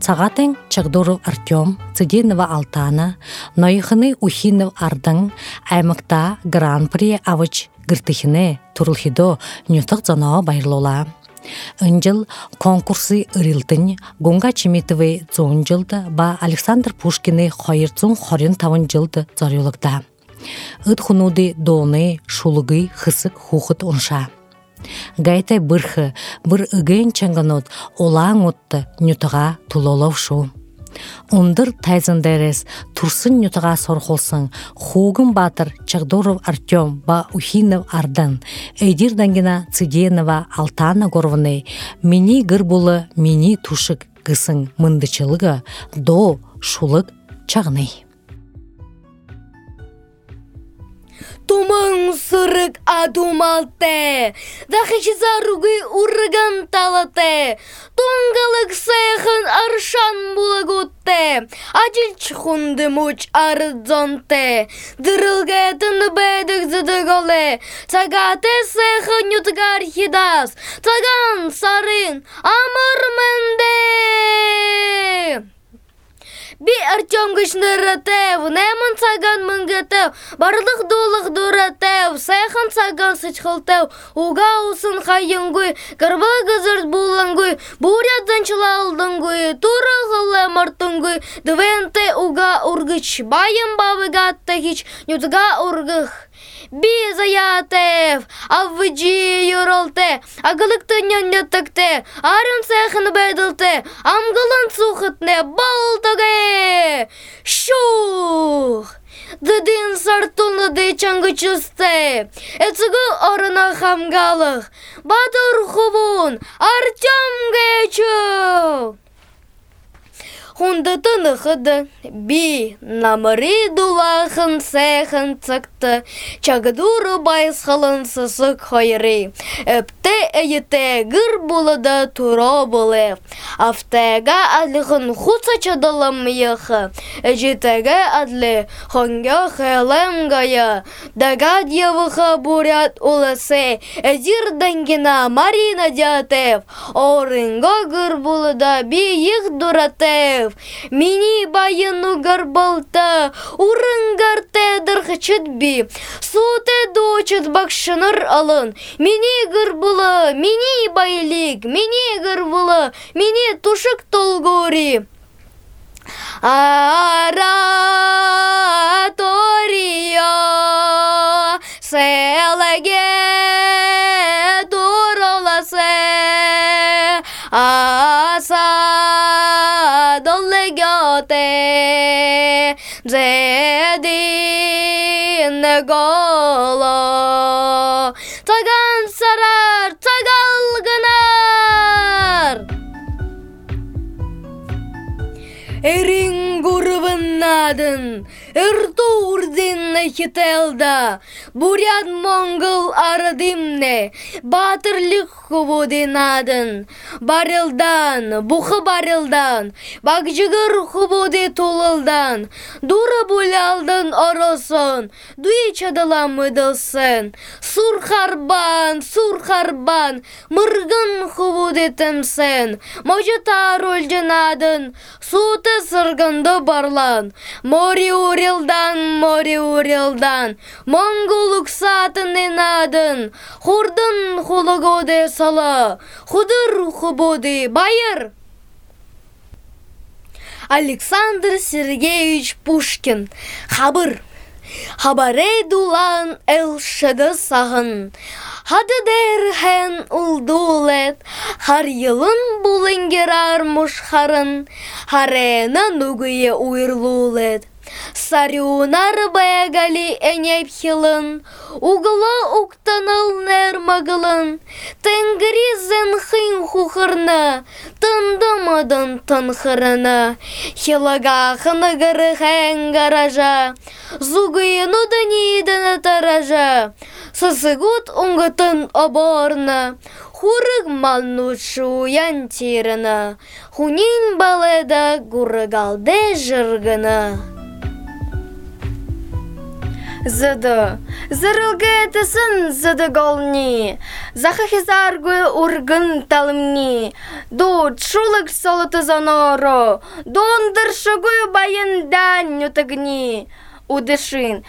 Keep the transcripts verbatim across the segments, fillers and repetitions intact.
Сағатың Чагдуров Артем, Цидинова Алтана, Нойхыны Ухинов Ардың, Аймақта Гран-при авыч гыртыхыны Турылхидо нютық занаа байырлола. Înжыл конкурсы ырылтын Гонга Чеметовы зон жылды ба Александр Пушкины хайырцун хорын тавын жылды зарылықта. Ыт хунуды доны, шулыгы, хысык, хухыт онша. Гайтай бырхы, бір ыгын чанганот олаң отты нютыға тулолов шу. Ондыр тайзындерес турсын нютыға сорхолсын Хугын Батыр Чагдуров Артем ба Ухинов Ардан, Эдир Дангина Циденова Алтана Горваны, мини гырбулы мини тушык гысын мындычылыга до шулык чағнай. Тумың сырык адумалте, дахычыза ругы урган талате, туңгалык сайхын аршан булагутте, ажил чхунды муч арзонте, дырылге тынды бэдік зыдыголе, цагате сайхын ютгар хидас, цаган сарын амыр менде. Би Артем гышнырытев, немын цаган мыңгытев, барлық долық дуратев, сайхан цаган сычхылтев, уга усын хайынгуй, гырбалы гызырт булангуй, бурядан чылалдыңгуй, туры ғылы мартыңгуй, дывенте уга ургыч, байым бавыгатты хич, нютга ургых. Би заятев, авыджи юралте, агылыкты нянятыкте, арын сайхын бәділте, амгылын сухытне балтыге. Шух! Дыдин сартулны ды чаңгы чысте, эцігі орына хамгалық, батыр хубун, Артем гечу. Хунды тынықыды, би намыры дулахын сәхін цықты, Чагдуры байсқылын сысық хайры, өпті әйіте гыр бұлыда тұра бұлы, Афтәға адлығын құтса чадылым йықы, әжетәға адлы хонга хәлем гая, Дага дьявыға бурят улысы, әзір дәнгіна Марина дятев, Орынға гыр бұлыда би йық дуратев, Мини байыну гарбалта, урынгарте дырхычыт би, суте дочыт бакшыныр алын, мини гырбылы, мини байлик, мини гырбылы, мини тушык толгори. Аратория селеге дуроласе, аса долеготе зедин голо, цаган сарар, цагалгынар. Эрин гурвынадын, Эртурдин хителда, бурят монгол арадимне, батырлык хубудинадын, барылдан, бухы барылдан, бакжыгыр хубуди тулылдан, дура булялдын оросын, дуи чадылам мыдылсын, сурхарбан, сурхарбан, мыргын хубуди тымсын, можыта рольжынадын, суты сыргынды барлан, мори урилдан, мори урилдан, монголук сатын инадын, хурдын хулугоде сала, худыр хубоды байыр. Александр Сергеевич Пушкин. Хабыр. Хабарей дулан элшыды сағын. Хады дерхен улдулет, хар йылын булынгерар мушхарын, харена нугые уйрлулет. Сарюнар бәгәли әнәп хилын, угылы уктаныл нәр мағылын, тәңгірізін хин хухырны, тындымадын тынхырыны, хилага хынығыры хэн гаража, зугыйыну дынидыны таража, сысыгут уңғытын оборны, хурыг малнушу янтирыны, хунин баледа гурыгалде жыргыны. Зыды, зырылгетісін зыды голни, захахизаргы ургын талымни, Ду чулык солоты занору, дондыр шугу байындан нютыгни. Удышин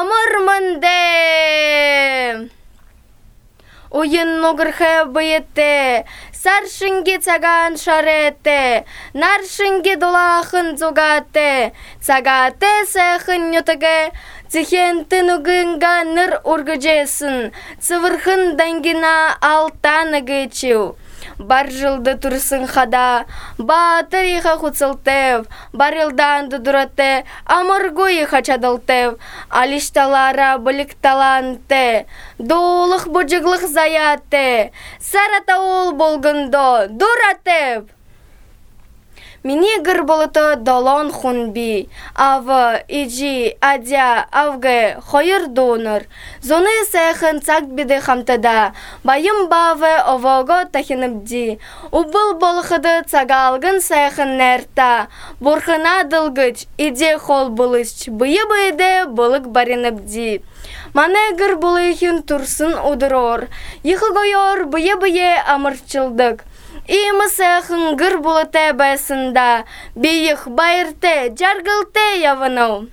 амырмынде. Уйын нугырхэ быйетте, саршынге цаган шаретте, наршынге долахын зугатте, цагатте сэхын нютыгэ, цихен тынугынга ныр ургыжесын, цывырхын дангина алтаны гычу. Бар жылды турсын хада, батыр иха хуцылтев, бар илдан дудурате, амыргу иха чадылтев, алишталара білікталанте, доулық бұжыглық заятте, сарата ол болгындо, дуратев. Мини гыр болыты долон хунби, авы, иджи, адя, авге, хойыр доныр. Зоны сэхын цак биді хамтада, байым бавы ового тахиныбди. Убыл болыхыды цагалгын сэхын нерта, бурхына дылгыч, иде хол болыч, быйы-быйды болык бариныбди. Мане гыр болыхын турсын удырор, йхы гойор быйы-быйы амырчылдык. Имы сэхын гыр болыте бәсында, бейіх байырте, жаргылте явынау.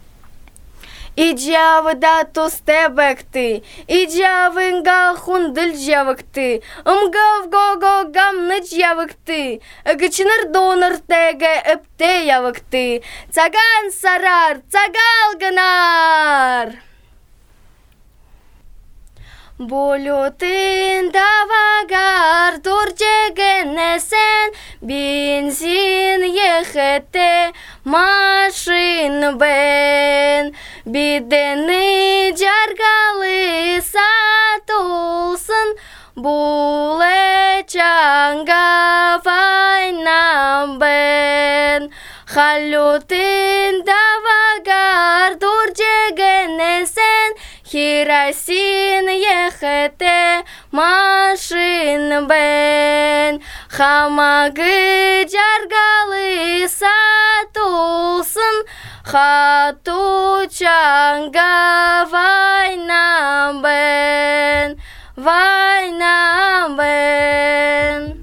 Иджавыда тосте бәкті, иджавынға хундыл жавыкты, ымгав го-го гамныч явыкты, үгічінір доныр тәгі өпте явыкты, цаган сарар, цагалгынар. Болютын давагар дуржегенесен, бензин ехете машин бен. Бидені жаргалы сатулсын, буле чанга вайнам бен. Халютын давагар дуржегенесен, хирасин ехете машин бен. Хамагы жаргалы сатулсын, хату чанга вайнам бен, вайнам бен.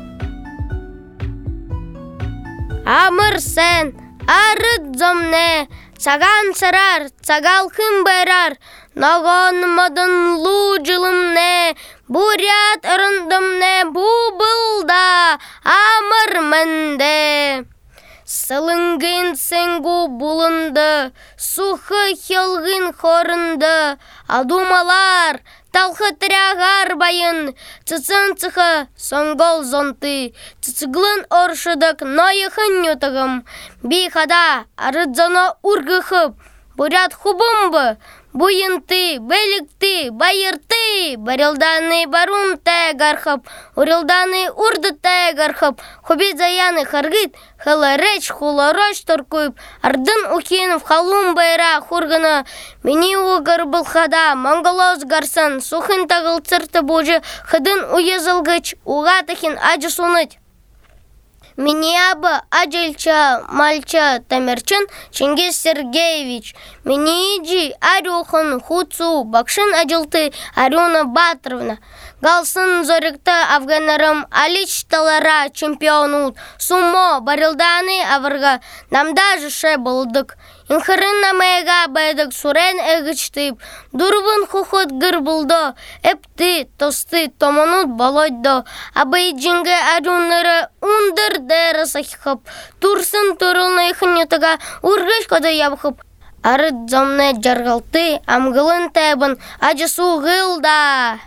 Амыр сен, арыт зомне, цаган сарар, цагал хым байрар, ногон модын лу жылымне, бурят ырындымне, бу былда, амыр менде. Сылынгын сенгу булынды, сухы хелгын хорынды, адумалар, талхы тірягар байын, цыцын цыхы, сонгол зонты, цыцыглын оршыдык нойыхын нютығым, бейхада арыдзана ургыхып, бурят хубымбы, буйынты, белікті, байырты, барылданы барун тәгархып, урылданы урды тәгархып, хубит заяны харгыт, хылареч, хулароч торкуйып, ардын ухинов халун байра хургына, мені угар былхада, монголоз гарсан, сухын тағыл цырты бужы, хыдын уезылгыч, уғатахин ажы суныть. Миниаба Аджельча Мальча Тамерчин Чингис Сергеевич. Минииджи Арюхан Хуцу Бакшин Аджылты Арюна Батровна. Галсын зорикта Афганарым Алич Талара чемпионут. Сумо барылданы авырга намда жыше болдык. Инхырын намайга байдык сурен эгычтып. Дурбын хухут гыр булдо. Эпты, тосты, томонут болойдо. Абайджинге арюныры ундыр дәрі сахихып. Турсын турылны ихынетіға ургыш коды ябхып. Арыт зомне жаргалты амгылын тәбін ажысу ғылда.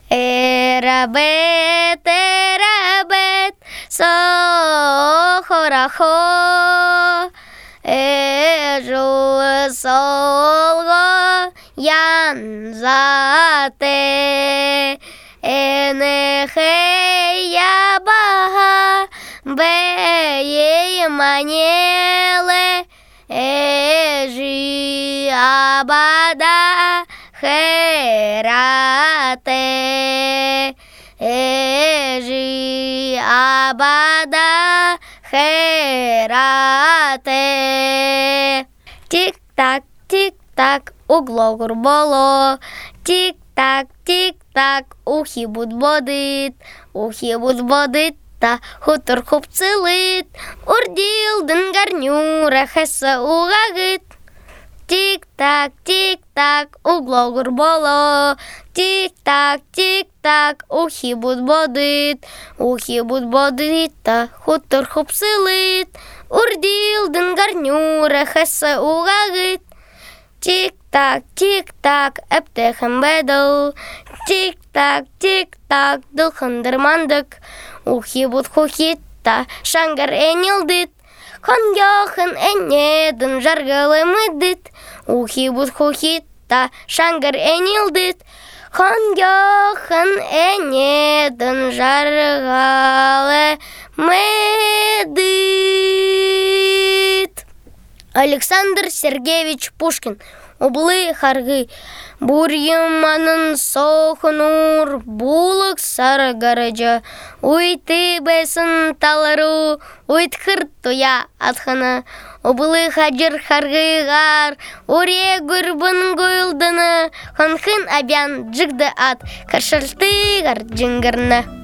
Эрабет, эрабет, сохорахо. Эжу солго янзате. Энехе ябаха бeye манеле. Эжи абада херате. Эжи абада херате. Тик-так, тик-так, углогур боло. Тик-так, тик-так, ухи буд бодит. Ухи буд бодит, та хутор хупцылыт, урдилдын гарнюра хэсэ угагыт. Тик-так, тик-так, углогур боло. Тик-так, тик-так, ухи буд бодыт. Ухи буд бодыт та хутор хупсылыт. Урдилдын гарнюра хэсэ угагыт. Тик-так, тик-так, эптехем бедл. Тик-так, тик-так, дылхындырмандык. Ухи буд хухит та шангар энилдыт. Хангахын энедін жаргалы мыдыт. Ухи буд хухит та шангар энилдыт. Хангахын энедін жаргалы мыдыт. Александр Сергеевич Пушкин. Облы харгы. Бурьяманын сохнур, булык сары гаража. Уйты бесін талару, уйтхыр туя атхана. Облы хаджыр харгыгар, уре гүрбін гүйлдіні. Ханхын абян джигді ат, каршылтыгар джингырны.